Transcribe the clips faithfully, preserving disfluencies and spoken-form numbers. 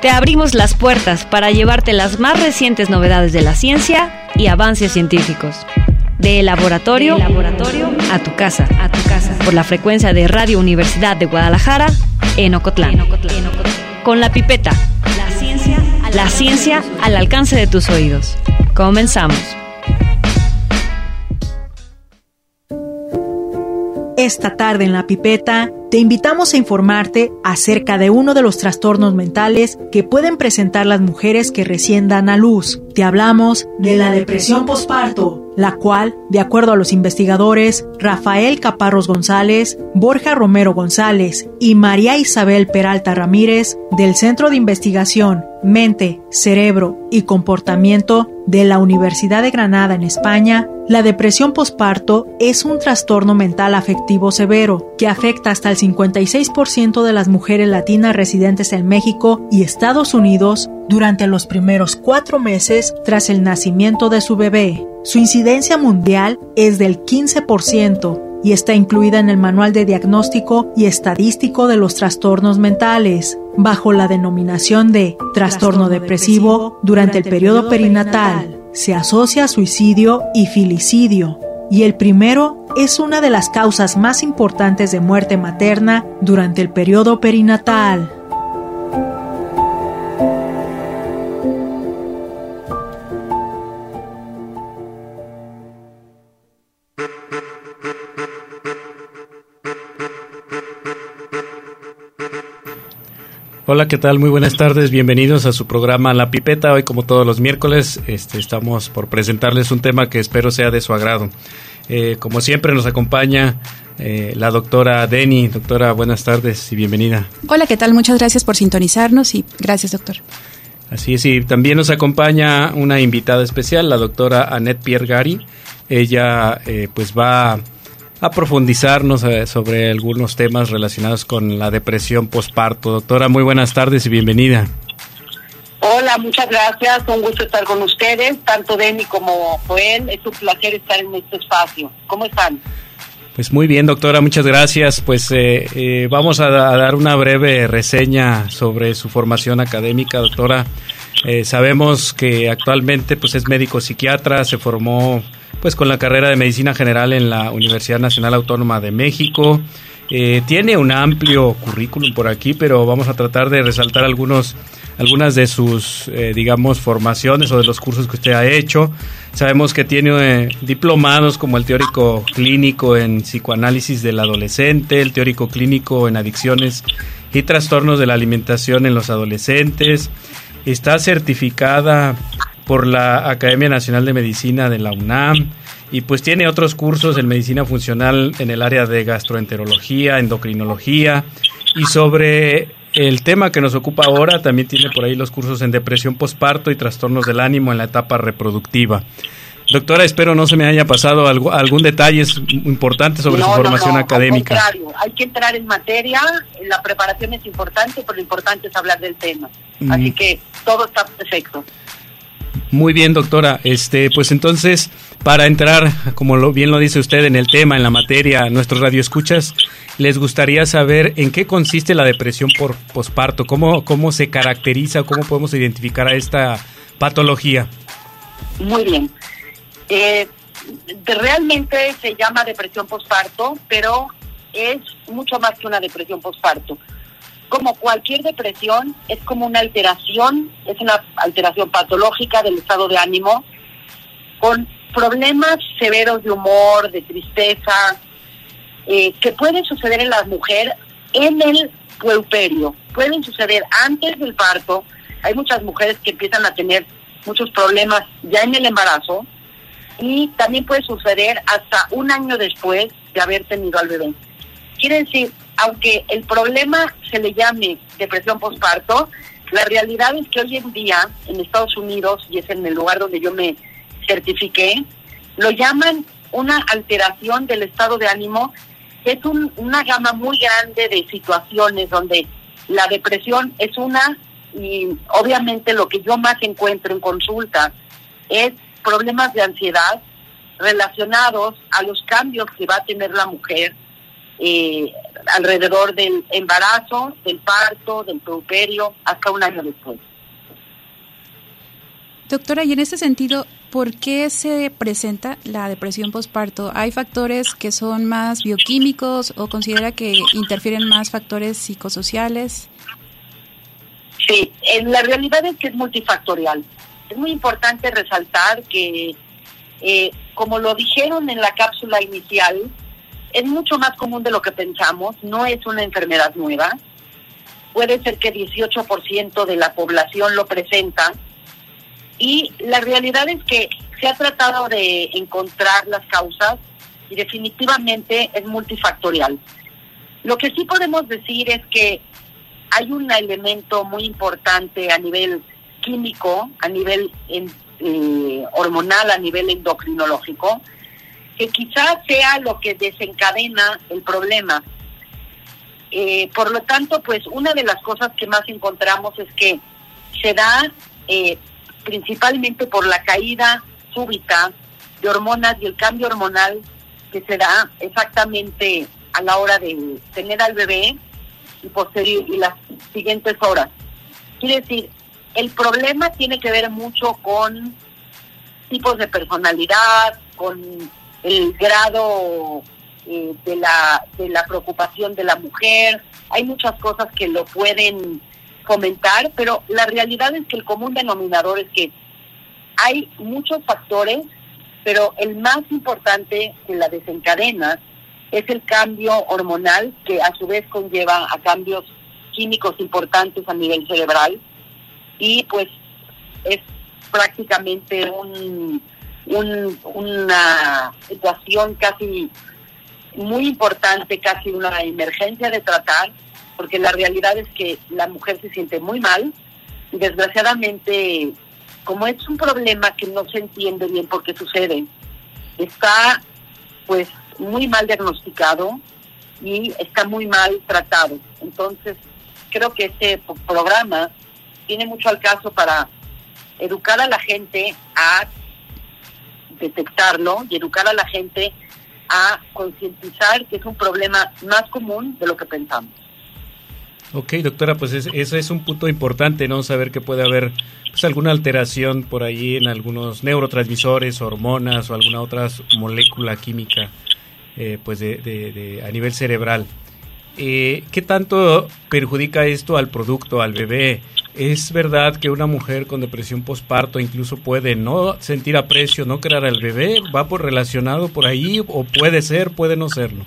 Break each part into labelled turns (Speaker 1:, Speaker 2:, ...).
Speaker 1: Te abrimos las puertas para llevarte las más recientes novedades de la ciencia y avances científicos. De laboratorio, de laboratorio a tu casa, a tu casa, por la frecuencia de Radio Universidad de Guadalajara en Ocotlán. En Ocotlán. En Ocotlán. Con la pipeta, la ciencia, la ciencia al alcance de tus oídos. Comenzamos.
Speaker 2: Esta tarde en La Pipeta te invitamos a informarte acerca de uno de los trastornos mentales que pueden presentar las mujeres que recién dan a luz. Te hablamos de la depresión posparto, la cual, de acuerdo a los investigadores Rafael Caparrós González, Borja Romero González y María Isabel Peralta Ramírez, del Centro de Investigación Mente, Cerebro y Comportamiento de la Universidad de Granada en España, la depresión posparto es un trastorno mental afectivo severo que afecta hasta el cincuenta y seis por ciento de las mujeres latinas residentes en México y Estados Unidos durante los primeros cuatro meses tras el nacimiento de su bebé. Su incidencia mundial es del quince por ciento y está incluida en el Manual de Diagnóstico y Estadístico de los Trastornos Mentales, bajo la denominación de trastorno depresivo durante el periodo perinatal. Se asocia a suicidio y filicidio, y el primero es una de las causas más importantes de muerte materna durante el periodo perinatal.
Speaker 3: Hola, ¿qué tal? Muy buenas tardes, bienvenidos a su programa La Pipeta. Hoy, como todos los miércoles, este, estamos por presentarles un tema que espero sea de su agrado. Eh, como siempre nos acompaña eh, la doctora Deni. Doctora, buenas tardes y bienvenida.
Speaker 4: Hola, ¿qué tal? Muchas gracias por sintonizarnos y gracias, doctor.
Speaker 3: Así es, y también nos acompaña una invitada especial, la doctora Annette Piergari. Ella eh, pues va a profundizarnos eh, sobre algunos temas relacionados con la depresión posparto. Doctora, muy buenas tardes y bienvenida.
Speaker 5: Hola, muchas gracias, un gusto estar con ustedes, tanto Deni como Joel, es un placer estar en este espacio. ¿Cómo están?
Speaker 3: Pues muy bien, doctora, muchas gracias. Pues eh, eh, vamos a, a dar una breve reseña sobre su formación académica, doctora. Eh, sabemos que actualmente pues es médico psiquiatra, se formó pues con la carrera de Medicina General en la Universidad Nacional Autónoma de México. Eh, tiene un amplio currículum por aquí, pero vamos a tratar de resaltar algunos, algunas de sus, eh, digamos, formaciones o de los cursos que usted ha hecho. Sabemos que tiene eh, diplomados como el teórico clínico en psicoanálisis del adolescente, el teórico clínico en adicciones y trastornos de la alimentación en los adolescentes. Está certificada por la Academia Nacional de Medicina de la UNAM y pues tiene otros cursos en medicina funcional en el área de gastroenterología, endocrinología, y sobre el tema que nos ocupa ahora también tiene por ahí los cursos en depresión posparto y trastornos del ánimo en la etapa reproductiva. Doctora, espero no se me haya pasado algo, algún detalle importante sobre no, su formación no, no, académica.
Speaker 5: Al contrario, hay que entrar en materia, la preparación es importante, pero lo importante es hablar del tema. Mm. Así que todo está perfecto.
Speaker 3: Muy bien, doctora. Este, pues entonces, para entrar, como lo, bien lo dice usted, en el tema, en la materia, nuestros radioescuchas, les gustaría saber en qué consiste la depresión por posparto, cómo, cómo se caracteriza, cómo podemos identificar a esta patología.
Speaker 5: Muy bien. Eh, realmente se llama depresión posparto, pero es mucho más que una depresión posparto. Como cualquier depresión, es como una alteración, es una alteración patológica del estado de ánimo, con problemas severos de humor, de tristeza, eh, que pueden suceder en la mujer en el puerperio. Pueden suceder antes del parto. Hay muchas mujeres que empiezan a tener muchos problemas ya en el embarazo, y también puede suceder hasta un año después de haber tenido al bebé. Quiere decir, aunque el problema se le llame depresión posparto, la realidad es que hoy en día en Estados Unidos, y es en el lugar donde yo me certifiqué, lo llaman una alteración del estado de ánimo, que es un, una gama muy grande de situaciones donde la depresión es una, y obviamente lo que yo más encuentro en consulta es problemas de ansiedad relacionados a los cambios que va a tener la mujer, eh, alrededor del embarazo, del parto, del puerperio, hasta un año después.
Speaker 4: Doctora, y en ese sentido, ¿por qué se presenta la depresión posparto? ¿Hay factores que son más bioquímicos o considera que interfieren más factores psicosociales?
Speaker 5: Sí, en la realidad es que es multifactorial. Es muy importante resaltar que, eh, como lo dijeron en la cápsula inicial, es mucho más común de lo que pensamos, no es una enfermedad nueva. Puede ser que dieciocho por ciento de la población lo presenta, y la realidad es que se ha tratado de encontrar las causas y definitivamente es multifactorial. Lo que sí podemos decir es que hay un elemento muy importante a nivel químico, a nivel en, eh, hormonal, a nivel endocrinológico, que quizás sea lo que desencadena el problema. Eh, por lo tanto, pues una de las cosas que más encontramos es que se da eh, principalmente por la caída súbita de hormonas y el cambio hormonal que se da exactamente a la hora de tener al bebé y posterior y las siguientes horas. Quiere decir, el problema tiene que ver mucho con tipos de personalidad, con el grado eh, de la de la preocupación de la mujer. Hay muchas cosas que lo pueden fomentar, pero la realidad es que el común denominador es que hay muchos factores, pero el más importante que la desencadena es el cambio hormonal, que a su vez conlleva a cambios químicos importantes a nivel cerebral, y pues es prácticamente un, un una situación casi muy importante, casi una emergencia de tratar, porque la realidad es que la mujer se siente muy mal y desgraciadamente, como es un problema que no se entiende bien por qué sucede, está pues muy mal diagnosticado y está muy mal tratado. Entonces creo que este programa tiene mucho al caso para educar a la gente a detectarlo y educar a la gente a concientizar que es un problema más común de lo que pensamos.
Speaker 3: Ok, doctora, pues es, eso es un punto importante, ¿no? Saber que puede haber pues, alguna alteración por ahí en algunos neurotransmisores, hormonas o alguna otra molécula química eh, pues de, de, de, a nivel cerebral. Eh, ¿Qué tanto perjudica esto al producto, al bebé? ¿Es verdad que una mujer con depresión posparto incluso puede no sentir aprecio, no querer al bebé? ¿Va por relacionado por ahí o puede ser, puede no serlo?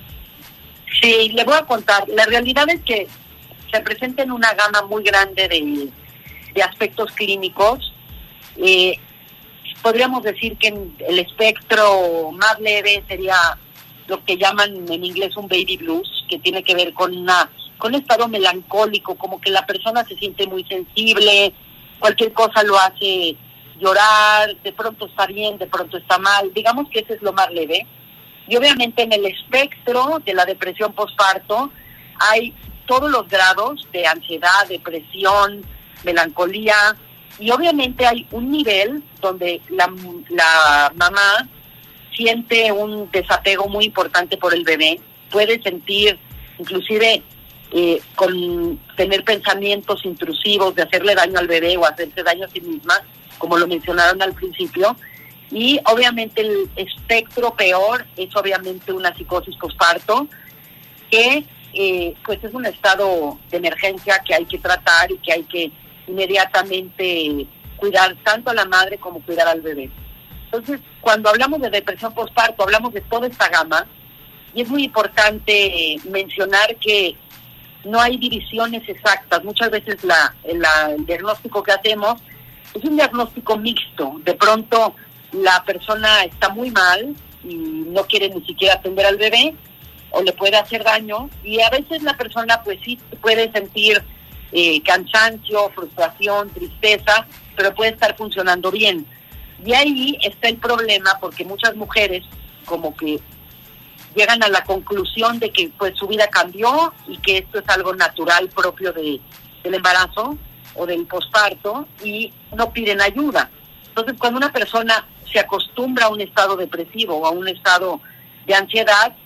Speaker 5: Sí, le voy a contar. La realidad es que se presenta en una gama muy grande de, de aspectos clínicos. Eh, podríamos decir que el espectro más leve sería lo que llaman en inglés un baby blues, que tiene que ver con una con un estado melancólico, como que la persona se siente muy sensible, cualquier cosa lo hace llorar, de pronto está bien, de pronto está mal. Digamos que ese es lo más leve. Y obviamente en el espectro de la depresión postparto hay todos los grados de ansiedad, depresión, melancolía, y obviamente hay un nivel donde la, la mamá siente un desapego muy importante por el bebé, puede sentir inclusive eh, con tener pensamientos intrusivos de hacerle daño al bebé o hacerse daño a sí misma, como lo mencionaron al principio, y obviamente el espectro peor es obviamente una psicosis postparto, que eh, pues es un estado de emergencia que hay que tratar y que hay que inmediatamente cuidar tanto a la madre como cuidar al bebé. Entonces, cuando hablamos de depresión postparto, hablamos de toda esta gama, y es muy importante eh, mencionar que no hay divisiones exactas. Muchas veces la, la, el diagnóstico que hacemos es un diagnóstico mixto. De pronto la persona está muy mal y no quiere ni siquiera atender al bebé, o le puede hacer daño, y a veces la persona pues sí puede sentir eh, cansancio, frustración, tristeza, pero puede estar funcionando bien. Y ahí está el problema, porque muchas mujeres como que llegan a la conclusión de que pues su vida cambió y que esto es algo natural propio de, del embarazo o del posparto, y no piden ayuda. Entonces, cuando una persona se acostumbra a un estado depresivo o a un estado de ansiedad,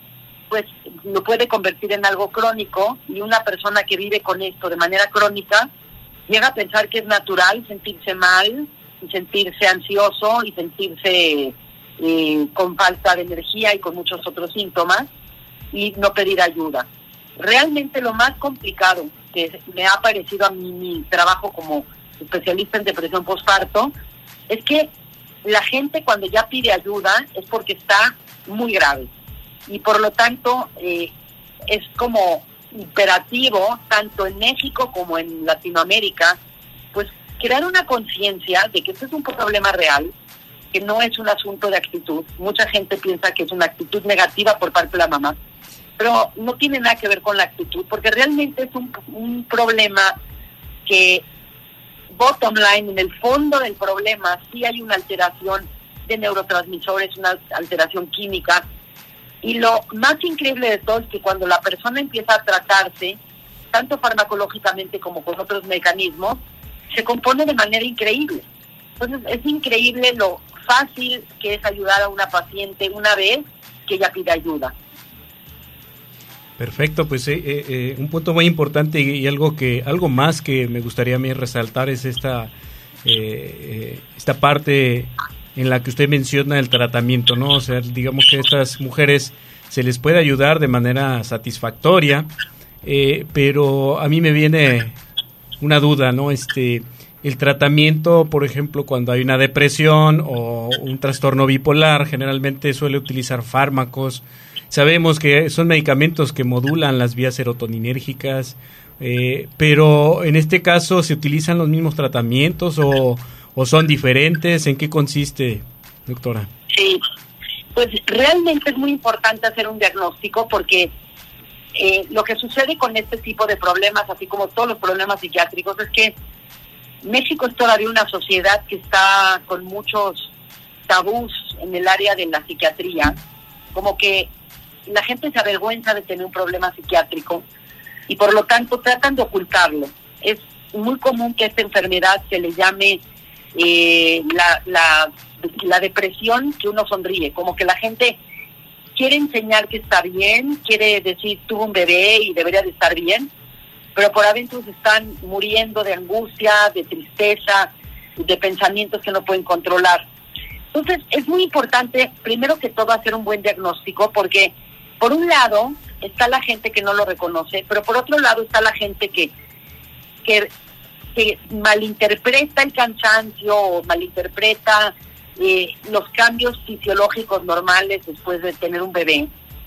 Speaker 5: pues lo puede convertir en algo crónico, y una persona que vive con esto de manera crónica llega a pensar que es natural sentirse mal, y sentirse ansioso, y sentirse eh, con falta de energía y con muchos otros síntomas, y no pedir ayuda. Realmente lo más complicado que me ha parecido a mí mi trabajo como especialista en depresión postparto es que la gente cuando ya pide ayuda es porque está muy grave, y por lo tanto eh, es como imperativo, tanto en México como en Latinoamérica, pues crear una conciencia de que este es un problema real, que no es un asunto de actitud. Mucha gente piensa que es una actitud negativa por parte de la mamá, pero no tiene nada que ver con la actitud, porque realmente es un, un problema que, bottom line, en el fondo del problema, sí hay una alteración de neurotransmisores, una alteración química, y lo más increíble de todo es que cuando la persona empieza a tratarse, tanto farmacológicamente como con otros mecanismos, se compone de manera increíble. Entonces es increíble lo fácil que es ayudar a una paciente una vez que ella pide ayuda.
Speaker 3: Perfecto, pues eh, eh, un punto muy importante y, y algo que algo más que me gustaría a mí resaltar es esta eh, esta parte en la que usted menciona el tratamiento, ¿no? O sea, digamos que a estas mujeres se les puede ayudar de manera satisfactoria, eh, pero a mí me viene una duda, ¿no? Este, el tratamiento, por ejemplo, cuando hay una depresión o un trastorno bipolar, generalmente suele utilizar fármacos. Sabemos que son medicamentos que modulan las vías serotoninérgicas, eh, pero en este caso, ¿se utilizan los mismos tratamientos o, o son diferentes? ¿En qué consiste, doctora?
Speaker 5: Sí, pues realmente es muy importante hacer un diagnóstico, porque eh, lo que sucede con este tipo de problemas, así como todos los problemas psiquiátricos, es que México es todavía una sociedad que está con muchos tabús en el área de la psiquiatría, como que la gente se avergüenza de tener un problema psiquiátrico y por lo tanto tratan de ocultarlo. Es muy común que esta enfermedad se le llame eh, la, la, la depresión que uno sonríe, como que la gente quiere enseñar que está bien, quiere decir tuvo un bebé y debería de estar bien, pero por adentro se están muriendo de angustia, de tristeza, de pensamientos que no pueden controlar. Entonces es muy importante, primero que todo, hacer un buen diagnóstico, porque por un lado está la gente que no lo reconoce, pero por otro lado está la gente que, que, que malinterpreta el cansancio o malinterpreta eh, los cambios fisiológicos normales después de tener un bebé.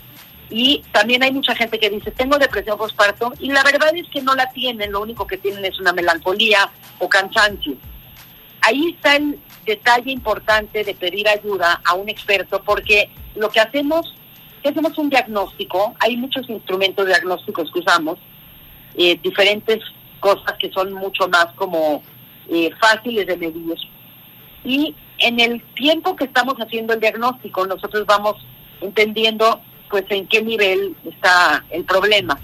Speaker 5: Y también hay mucha gente que dice, tengo depresión postparto, y la verdad es que no la tienen, lo único que tienen es una melancolía o cansancio. Ahí está el detalle importante de pedir ayuda a un experto, porque lo que hacemos, que hacemos un diagnóstico, hay muchos instrumentos diagnósticos que usamos, eh, diferentes cosas que son mucho más como eh, fáciles de medir. Y en el tiempo que estamos haciendo el diagnóstico, nosotros vamos entendiendo pues en qué nivel está el problema.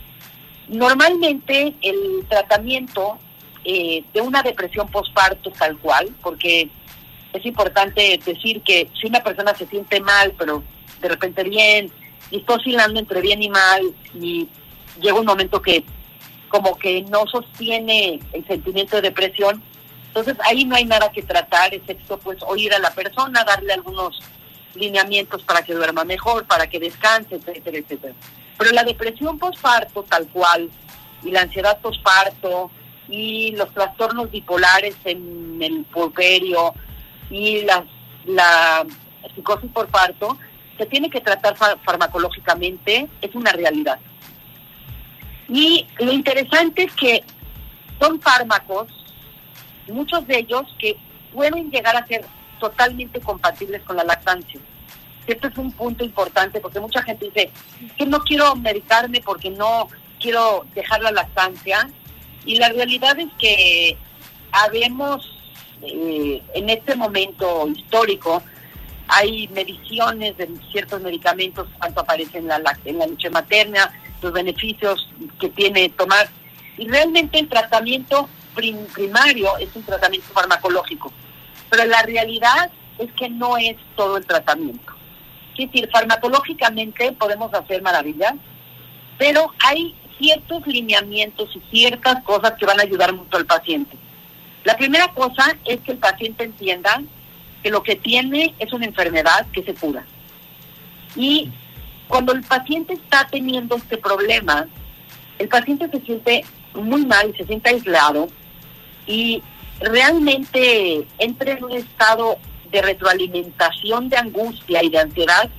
Speaker 5: Normalmente el tratamiento eh, de una depresión postparto tal cual, porque es importante decir que si una persona se siente mal, pero de repente bien, y está oscilando entre bien y mal, y llega un momento que como que no sostiene el sentimiento de depresión, entonces ahí no hay nada que tratar, excepto pues oír a la persona, darle algunos lineamientos para que duerma mejor, para que descanse, etcétera, etcétera. Pero la depresión postparto tal cual, y la ansiedad postparto, y los trastornos bipolares en el puerperio, y la, la psicosis por parto, se tiene que tratar far- farmacológicamente, es una realidad. Y lo interesante es que son fármacos, muchos de ellos que pueden llegar a ser totalmente compatibles con la lactancia. Este es un punto importante, porque mucha gente dice que no quiero medicarme porque no quiero dejar la lactancia, y la realidad es que habemos eh, en este momento histórico hay mediciones de ciertos medicamentos, cuánto aparece en la, en la leche materna, los beneficios que tiene tomar, y realmente el tratamiento prim, primario es un tratamiento farmacológico, pero la realidad es que no es todo el tratamiento. Es decir, farmacológicamente podemos hacer maravillas, pero hay ciertos lineamientos y ciertas cosas que van a ayudar mucho al paciente. La primera cosa es que el paciente entienda que lo que tiene es una enfermedad que se cura. Y cuando el paciente está teniendo este problema, el paciente se siente muy mal, se siente aislado y realmente entra en un estado de retroalimentación de angustia y de ansiedad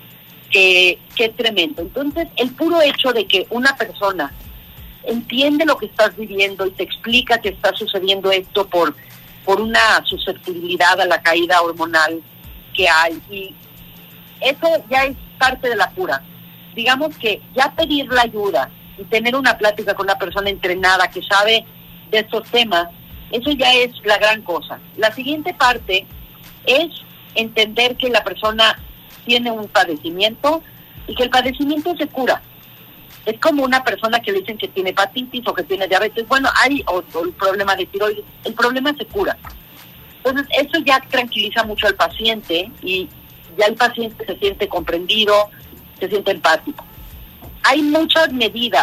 Speaker 5: que, que es tremendo. Entonces, el puro hecho de que una persona entiende lo que estás viviendo y te explica que está sucediendo esto por, por una susceptibilidad a la caída hormonal que hay, y eso ya es parte de la cura. Digamos que ya pedir la ayuda y tener una plática con una persona entrenada que sabe de estos temas, eso ya es la gran cosa. La siguiente parte es entender que la persona tiene un padecimiento y que el padecimiento se cura. Es como una persona que le dicen que tiene hepatitis o que tiene diabetes. Bueno, hay o, o el problema de tiroides, el problema se cura. Entonces, eso ya tranquiliza mucho al paciente y ya el paciente se siente comprendido, se siente empático. Hay muchas medidas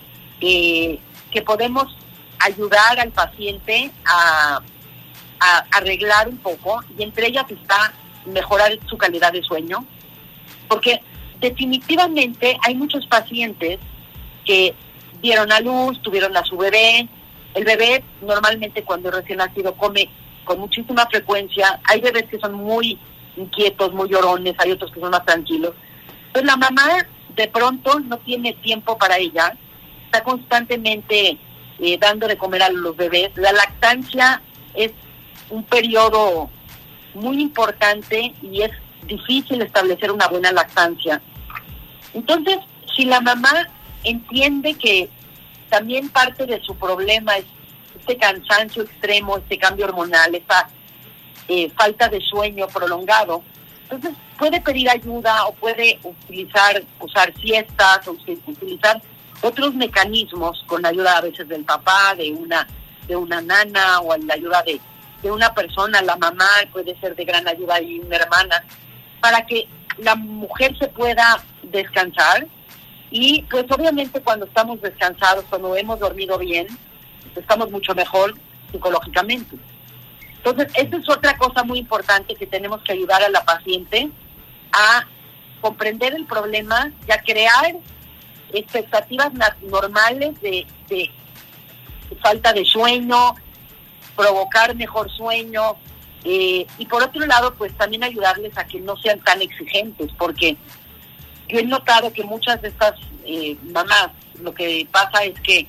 Speaker 5: eh, que podemos ayudar al paciente a, a arreglar un poco, y entre ellas está mejorar su calidad de sueño, porque definitivamente hay muchos pacientes que dieron a luz, tuvieron a su bebé. El bebé normalmente cuando es recién nacido come con muchísima frecuencia. Hay bebés que son muy inquietos, muy llorones, hay otros que son más tranquilos. Pues la mamá de pronto no tiene tiempo para ella, está constantemente eh, dando de comer a los bebés. La lactancia es un periodo muy importante y es difícil establecer una buena lactancia. Entonces, si la mamá entiende que también parte de su problema es este cansancio extremo, este cambio hormonal, esta eh, falta de sueño prolongado, entonces puede pedir ayuda o puede utilizar usar siestas o utilizar otros mecanismos con la ayuda a veces del papá, de una de una nana o la ayuda de, de una persona, la mamá puede ser de gran ayuda y una hermana, para que la mujer se pueda descansar. Y pues obviamente cuando estamos descansados, cuando hemos dormido bien, estamos mucho mejor psicológicamente. Entonces, esa es otra cosa muy importante, que tenemos que ayudar a la paciente a comprender el problema y a crear expectativas normales de, de falta de sueño, provocar mejor sueño, eh, y por otro lado, pues también ayudarles a que no sean tan exigentes, porque yo he notado que muchas de estas eh, mamás, lo que pasa es que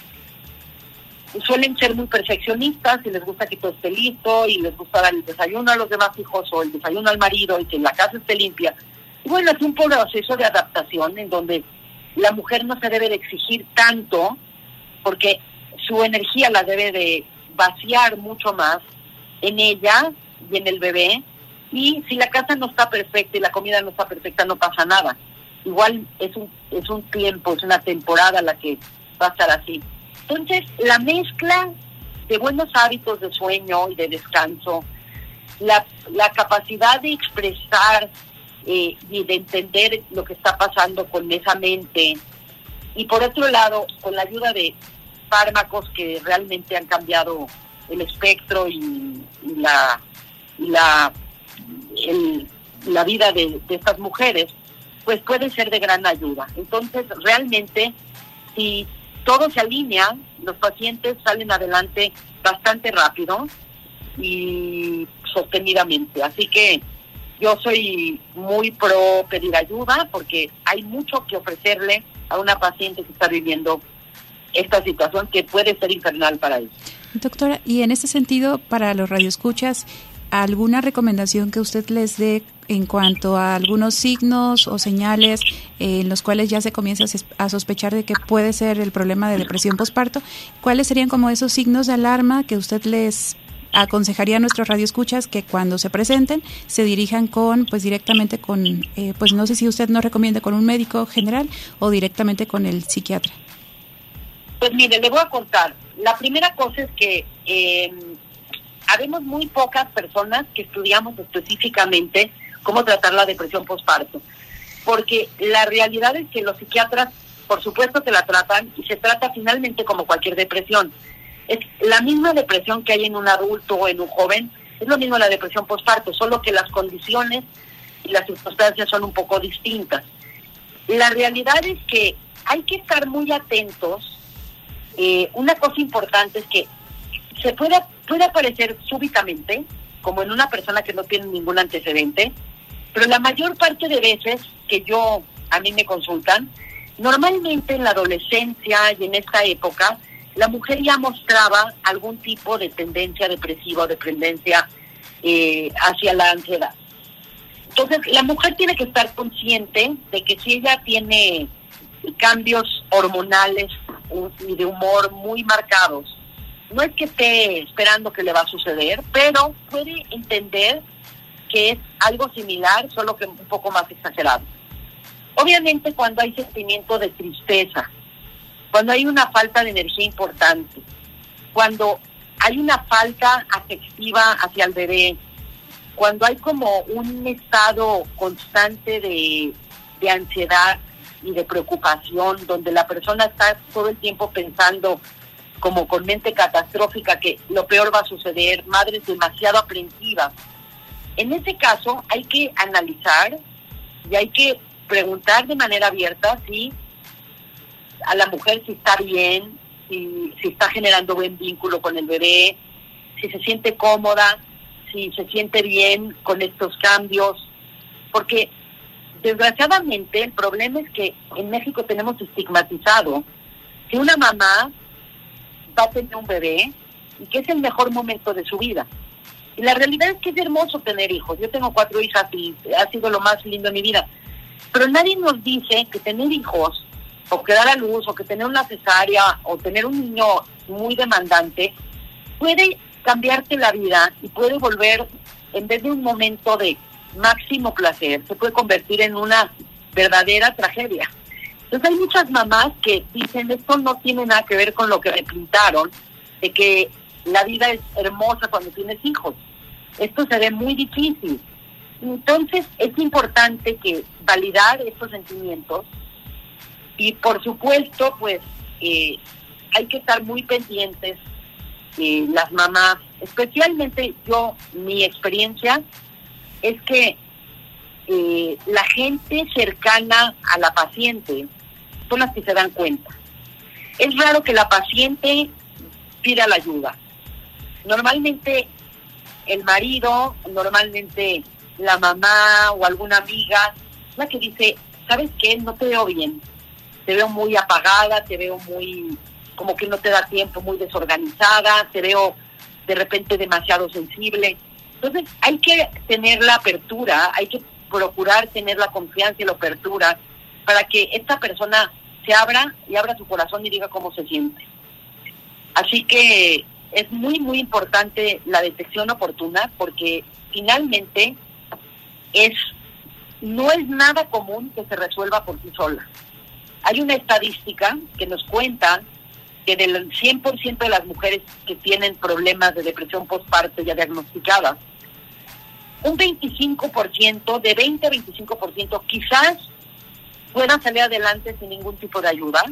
Speaker 5: suelen ser muy perfeccionistas y les gusta que todo esté listo y les gusta dar el desayuno a los demás hijos o el desayuno al marido y que la casa esté limpia. Y bueno, es un proceso de adaptación en donde la mujer no se debe de exigir tanto, porque su energía la debe de vaciar mucho más en ella y en el bebé. Y si la casa no está perfecta y la comida no está perfecta, no pasa nada. Igual es un es un tiempo, es una temporada la que va a estar así. Entonces, la mezcla de buenos hábitos de sueño y de descanso, la, la capacidad de expresar eh, y de entender lo que está pasando con esa mente, y por otro lado, con la ayuda de fármacos que realmente han cambiado el espectro y, y la y la el, la vida de, de estas mujeres, pues puede ser de gran ayuda. Entonces, realmente, si todo se alinea, los pacientes salen adelante bastante rápido y sostenidamente. Así que yo soy muy pro pedir ayuda, porque hay mucho que ofrecerle a una paciente que está viviendo esta situación que puede ser infernal para ellos.
Speaker 4: Doctora, y en este sentido, para los radioescuchas, ¿alguna recomendación que usted les dé en cuanto a algunos signos o señales eh, en los cuales ya se comienza a sospechar de que puede ser el problema de depresión posparto? ¿Cuáles serían como esos signos de alarma que usted les aconsejaría a nuestros radioescuchas que cuando se presenten se dirijan con, pues directamente con, eh, pues no sé si usted nos recomienda con un médico general o directamente con el psiquiatra?
Speaker 5: Pues mire, le voy a contar. La primera cosa es que eh, habemos muy pocas personas que estudiamos específicamente cómo tratar la depresión postparto. Porque la realidad es que los psiquiatras, por supuesto, te la tratan y se trata finalmente como cualquier depresión. Es la misma depresión que hay en un adulto o en un joven, es lo mismo la depresión postparto, solo que las condiciones y las circunstancias son un poco distintas. La realidad es que hay que estar muy atentos. Eh, una cosa importante es que se puede, puede aparecer súbitamente, como en una persona que no tiene ningún antecedente, pero la mayor parte de veces que yo, a mí me consultan, normalmente en la adolescencia y en esta época, la mujer ya mostraba algún tipo de tendencia depresiva o de tendencia eh, hacia la ansiedad. Entonces, la mujer tiene que estar consciente de que si ella tiene cambios hormonales y de humor muy marcados, no es que esté esperando que le va a suceder, pero puede entender que es algo similar, solo que un poco más exagerado. Obviamente, cuando hay sentimiento de tristeza, cuando hay una falta de energía importante, cuando hay una falta afectiva hacia el bebé, cuando hay como un estado constante de, de ansiedad y de preocupación, donde la persona está todo el tiempo pensando como con mente catastrófica que lo peor va a suceder, madres demasiado aprensivas. En ese caso hay que analizar y hay que preguntar de manera abierta si a la mujer si está bien, si, si está generando buen vínculo con el bebé, si se siente cómoda, si se siente bien con estos cambios, porque desgraciadamente el problema es que en México tenemos estigmatizado que una mamá va a tener un bebé y que es el mejor momento de su vida. Y la realidad es que es hermoso tener hijos. Yo tengo cuatro hijas y ha sido lo más lindo de mi vida. Pero nadie nos dice que tener hijos, o que dar a luz, o que tener una cesárea, o tener un niño muy demandante, puede cambiarte la vida y puede volver, en vez de un momento de máximo placer, se puede convertir en una verdadera tragedia. Entonces hay muchas mamás que dicen, esto no tiene nada que ver con lo que me pintaron, de que la vida es hermosa cuando tienes hijos. Esto se ve muy difícil. Entonces es importante que validar estos sentimientos y por supuesto pues eh, hay que estar muy pendientes eh, las mamás, especialmente yo, mi experiencia es que eh, la gente cercana a la paciente son las que se dan cuenta. Es raro que la paciente pida la ayuda. Normalmente el marido, normalmente la mamá o alguna amiga, la que dice, ¿sabes qué? No te veo bien, te veo muy apagada, te veo muy, como que no te da tiempo, muy desorganizada, te veo de repente demasiado sensible. Entonces hay que tener la apertura, hay que procurar tener la confianza y la apertura para que esta persona se abra y abra su corazón y diga cómo se siente. Así que es muy, muy importante la detección oportuna porque finalmente es no es nada común que se resuelva por sí sola. Hay una estadística que nos cuenta que del cien por ciento de las mujeres que tienen problemas de depresión postparto ya diagnosticadas, un veinticinco por ciento, de veinte a veinticinco por ciento quizás puedan salir adelante sin ningún tipo de ayuda,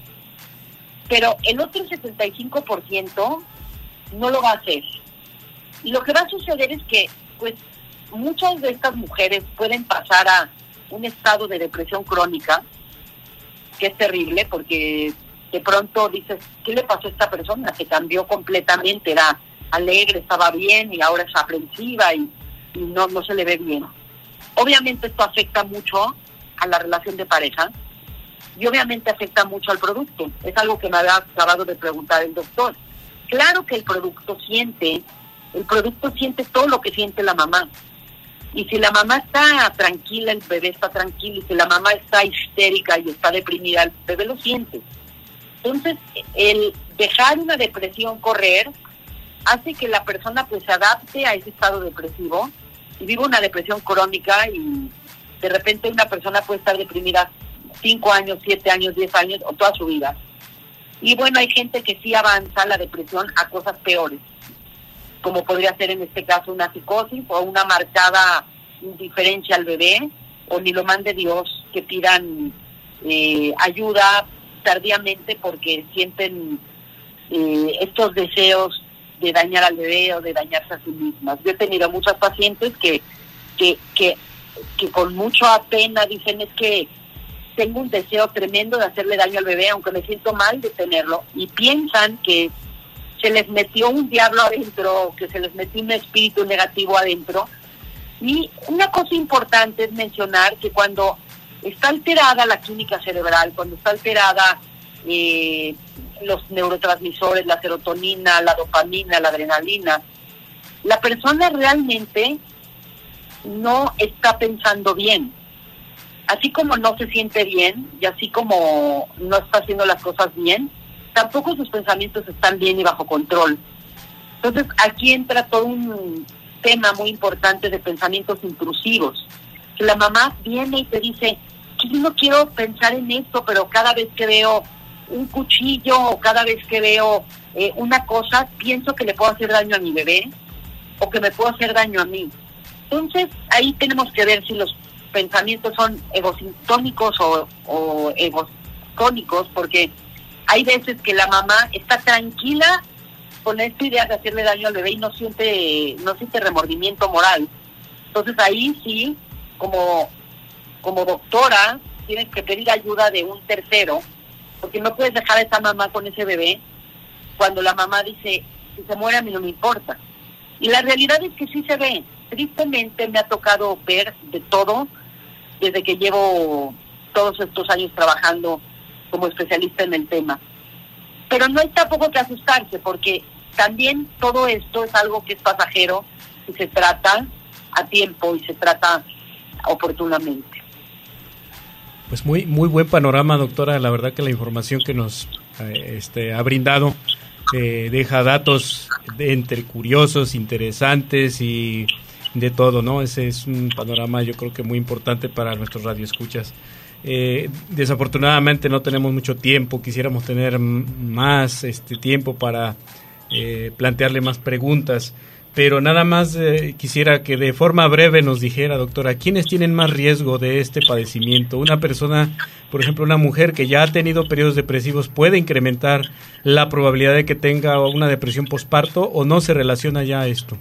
Speaker 5: pero el otro setenta y cinco por ciento no lo va a hacer. Y lo que va a suceder es que pues muchas de estas mujeres pueden pasar a un estado de depresión crónica, que es terrible porque de pronto dices, ¿qué le pasó a esta persona? Se cambió completamente, era alegre, estaba bien y ahora es aprensiva y, y no, no se le ve bien. Obviamente esto afecta mucho a la relación de pareja y obviamente afecta mucho al producto. Es algo que me había acabado de preguntar el doctor. Claro que el producto siente, el producto siente todo lo que siente la mamá. Y si la mamá está tranquila, el bebé está tranquilo. Y si la mamá está histérica y está deprimida, el bebé lo siente. Entonces, el dejar una depresión correr hace que la persona pues se adapte a ese estado depresivo y viva una depresión crónica y de repente una persona puede estar deprimida cinco años, siete años, diez años o toda su vida. Y bueno, hay gente que sí avanza la depresión a cosas peores, como podría ser en este caso una psicosis o una marcada indiferencia al bebé, o ni lo mande Dios, que pidan eh, ayuda tardíamente porque sienten eh, estos deseos de dañar al bebé o de dañarse a sí mismas. Yo he tenido muchas pacientes que, que, que, que con mucha pena dicen, es que tengo un deseo tremendo de hacerle daño al bebé, aunque me siento mal de tenerlo, y piensan que se les metió un diablo adentro, que se les metió un espíritu negativo adentro. Y una cosa importante es mencionar que cuando está alterada la química cerebral, cuando está alterada eh, los neurotransmisores, la serotonina, la dopamina, la adrenalina, la persona realmente no está pensando bien. Así como no se siente bien y así como no está haciendo las cosas bien, tampoco sus pensamientos están bien y bajo control. Entonces aquí entra todo un tema muy importante de pensamientos intrusivos. Que la mamá viene y te dice, que yo no quiero pensar en esto, pero cada vez que veo un cuchillo o cada vez que veo eh, una cosa, pienso que le puedo hacer daño a mi bebé o que me puedo hacer daño a mí. Entonces ahí tenemos que ver si los pensamientos son egosintónicos o, o egocónicos, porque hay veces que la mamá está tranquila con esta idea de hacerle daño al bebé y no siente no siente remordimiento moral. Entonces ahí sí, como, como doctora, tienes que pedir ayuda de un tercero, porque no puedes dejar a esa mamá con ese bebé cuando la mamá dice, si se muere a mí no me importa. Y la realidad es que sí se ve. Tristemente me ha tocado ver de todo desde que llevo todos estos años trabajando como especialista en el tema. Pero no hay tampoco que asustarse, porque también todo esto es algo que es pasajero y se trata a tiempo y se trata oportunamente.
Speaker 3: Pues muy muy buen panorama, doctora. La verdad que la información que nos eh, este, ha brindado eh, deja datos de, entre curiosos, interesantes y de todo, ¿no? Ese es un panorama yo creo que muy importante para nuestros radioescuchas. Eh, desafortunadamente no tenemos mucho tiempo, quisiéramos tener más este tiempo para eh, plantearle más preguntas, pero nada más eh, quisiera que de forma breve nos dijera, doctora, ¿quiénes tienen más riesgo de este padecimiento? Una persona, por ejemplo, una mujer que ya ha tenido periodos depresivos, ¿puede incrementar la probabilidad de que tenga una depresión posparto o no se relaciona ya a esto?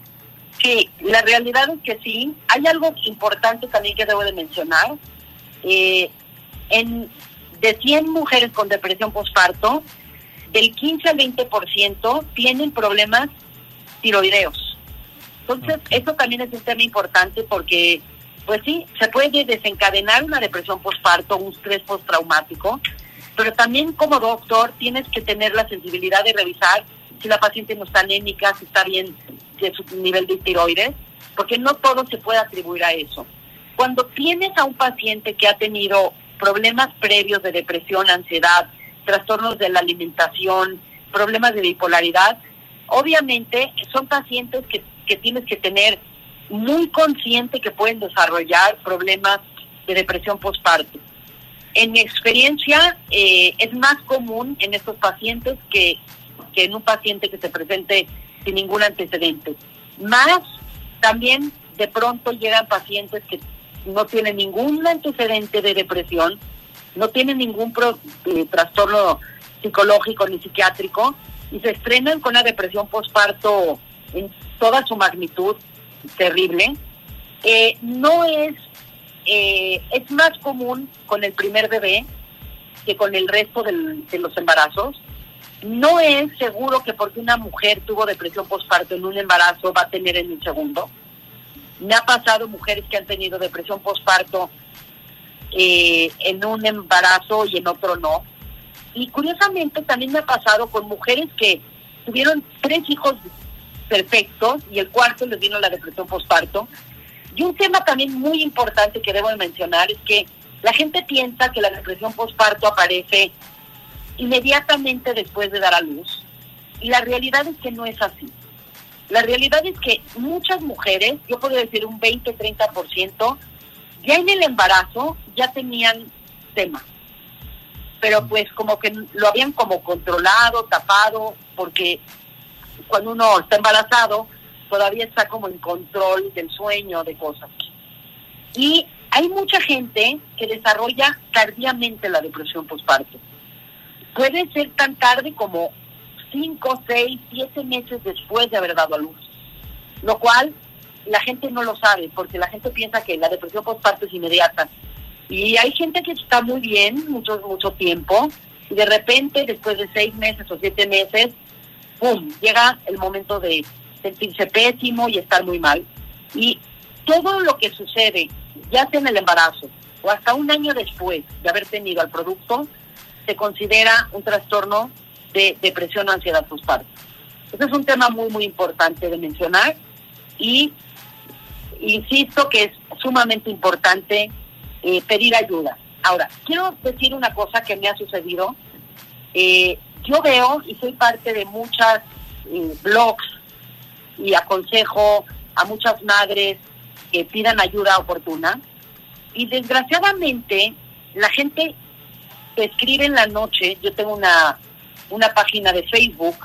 Speaker 5: Sí, la realidad es que sí. Hay algo importante también que debo de mencionar. Eh, en, de cien mujeres con depresión posparto, del quince al veinte por ciento tienen problemas tiroideos. Entonces, okay. Eso también es un tema importante porque, pues sí, se puede desencadenar una depresión posparto, un estrés postraumático, pero también como doctor tienes que tener la sensibilidad de revisar si la paciente no está anémica, si está bien de su nivel de tiroides, porque no todo se puede atribuir a eso. Cuando tienes a un paciente que ha tenido problemas previos de depresión, ansiedad, trastornos de la alimentación, problemas de bipolaridad, obviamente son pacientes que, que tienes que tener muy consciente que pueden desarrollar problemas de depresión postparto. En mi experiencia, eh, es más común en estos pacientes que, que en un paciente que se presente sin ningún antecedente. Más también de pronto llegan pacientes que no tienen ningún antecedente de depresión, no tienen ningún pro, eh, trastorno psicológico ni psiquiátrico y se estrenan con una depresión postparto en toda su magnitud terrible. Eh, no es, eh, es más común con el primer bebé que con el resto del, de los embarazos. No es seguro que porque una mujer tuvo depresión postparto en un embarazo va a tener en un segundo. Me ha pasado mujeres que han tenido depresión postparto eh, en un embarazo y en otro no. Y curiosamente también me ha pasado con mujeres que tuvieron tres hijos perfectos y el cuarto les vino la depresión postparto. Y un tema también muy importante que debo de mencionar es que la gente piensa que la depresión postparto aparece inmediatamente después de dar a luz. Y la realidad es que no es así. La realidad es que muchas mujeres, yo puedo decir un veinte a treinta por ciento, ya en el embarazo ya tenían tema. Pero pues como que lo habían como controlado, tapado, porque cuando uno está embarazado todavía está como en control del sueño, de cosas. Y hay mucha gente que desarrolla tardíamente la depresión postparto. Puede ser tan tarde como cinco, seis, siete meses después de haber dado a luz. Lo cual la gente no lo sabe, porque la gente piensa que la depresión postparto es inmediata. Y hay gente que está muy bien, mucho, mucho tiempo, y de repente, después de seis meses o siete meses, ¡pum!, llega el momento de sentirse pésimo y estar muy mal. Y todo lo que sucede, ya sea en el embarazo o hasta un año después de haber tenido al producto, se considera un trastorno de depresión o ansiedad postparto. Este es un tema muy, muy importante de mencionar y insisto que es sumamente importante eh, pedir ayuda. Ahora, quiero decir una cosa que me ha sucedido. Eh, yo veo y soy parte de muchas eh, blogs y aconsejo a muchas madres que pidan ayuda oportuna, y desgraciadamente la gente que escribe en la noche, yo tengo una, una página de Facebook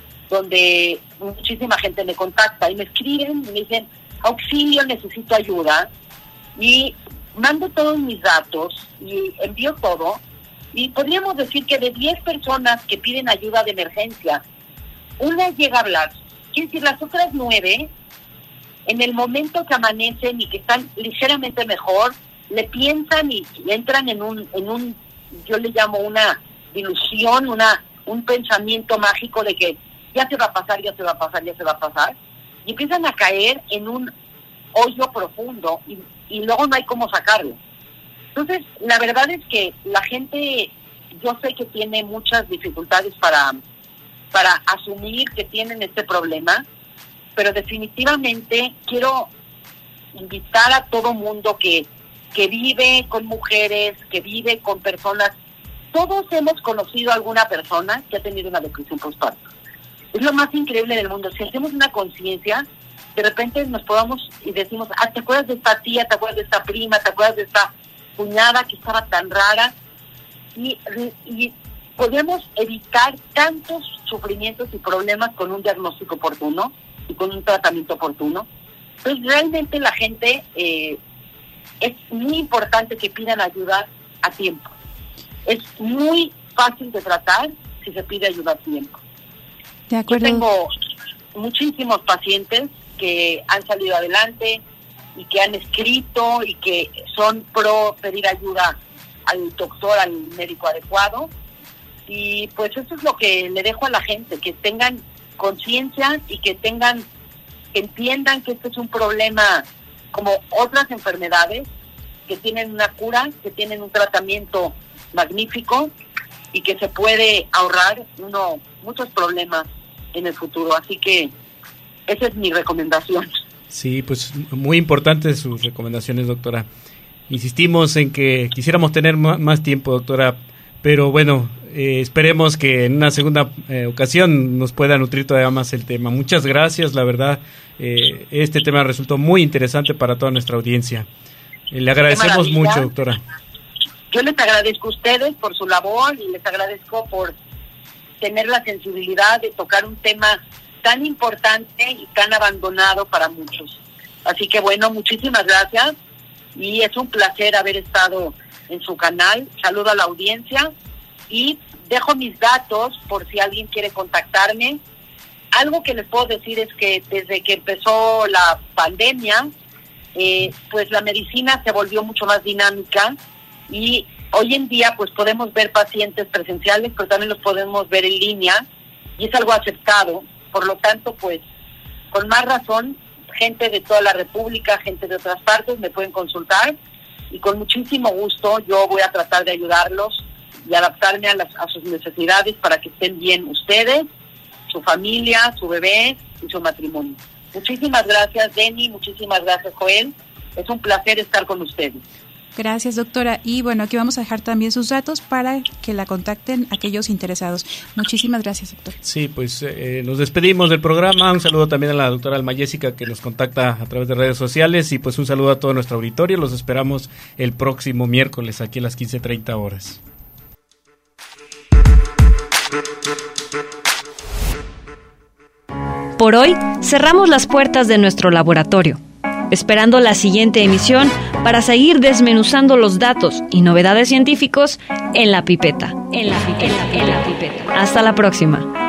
Speaker 5: donde muchísima gente me contacta y me escriben y me dicen, auxilio, necesito ayuda, y mando todos mis datos y envío todo, y podríamos decir que de diez personas que piden ayuda de emergencia, una llega a hablar. Quiere decir, las otras nueve, en el momento que amanecen y que están ligeramente mejor, le piensan y, y entran en un, en un, yo le llamo una ilusión, una, un pensamiento mágico de que ya se va a pasar, ya se va a pasar, ya se va a pasar, y empiezan a caer en un hoyo profundo y, y luego no hay cómo sacarlo. Entonces, la verdad es que la gente, yo sé que tiene muchas dificultades para, para asumir que tienen este problema, pero definitivamente quiero invitar a todo mundo que, que vive con mujeres, que vive con personas. Todos hemos conocido a alguna persona que ha tenido una depresión postparto. Es lo más increíble del mundo. Si hacemos una conciencia, de repente nos podamos y decimos, ah, ¿te acuerdas de esta tía? ¿Te acuerdas de esta prima? ¿Te acuerdas de esta cuñada que estaba tan rara? Y, y podemos evitar tantos sufrimientos y problemas con un diagnóstico oportuno y con un tratamiento oportuno. Entonces, realmente la gente, eh, es muy importante que pidan ayuda a tiempo. Es muy fácil de tratar si se pide ayuda a tiempo.
Speaker 4: De acuerdo.
Speaker 5: Yo tengo muchísimos pacientes que han salido adelante y que han escrito y que son pro pedir ayuda al doctor, al médico adecuado. Y pues eso es lo que le dejo a la gente, que tengan conciencia y que tengan, que entiendan que este es un problema como otras enfermedades, que tienen una cura, que tienen un tratamiento magnífico y que se puede ahorrar uno muchos problemas en el futuro. Así que esa es mi recomendación.
Speaker 3: Sí, pues muy importantes sus recomendaciones, doctora. Insistimos en que quisiéramos tener m- más tiempo, doctora, pero bueno, eh, esperemos que en una segunda eh, ocasión nos pueda nutrir todavía más el tema. Muchas gracias, la verdad, eh, este tema resultó muy interesante para toda nuestra audiencia. Eh, le agradecemos mucho, doctora.
Speaker 5: Yo les agradezco a ustedes por su labor y les agradezco por tener la sensibilidad de tocar un tema tan importante y tan abandonado para muchos. Así que bueno, muchísimas gracias y es un placer haber estado en su canal. Saludo a la audiencia y dejo mis datos por si alguien quiere contactarme. Algo que les puedo decir es que desde que empezó la pandemia, eh, pues la medicina se volvió mucho más dinámica y hoy en día pues podemos ver pacientes presenciales, pero también los podemos ver en línea y es algo aceptado. Por lo tanto, pues con más razón, gente de toda la República, gente de otras partes me pueden consultar y con muchísimo gusto yo voy a tratar de ayudarlos y adaptarme a, las, a sus necesidades para que estén bien ustedes, su familia, su bebé y su matrimonio. Muchísimas gracias, Denny, muchísimas gracias, Joel. Es un placer estar con ustedes.
Speaker 4: Gracias, doctora. Y bueno, aquí vamos a dejar también sus datos para que la contacten aquellos interesados. Muchísimas gracias, doctor.
Speaker 3: Sí, pues eh, nos despedimos del programa. Un saludo también a la doctora Alma Jessica, que nos contacta a través de redes sociales. Y pues un saludo a todo nuestro auditorio. Los esperamos el próximo miércoles aquí a las quince treinta horas.
Speaker 1: Por hoy cerramos las puertas de nuestro laboratorio, esperando la siguiente emisión para seguir desmenuzando los datos y novedades científicos en La Pipeta. En La Pipeta. En La Pipeta. Hasta la próxima.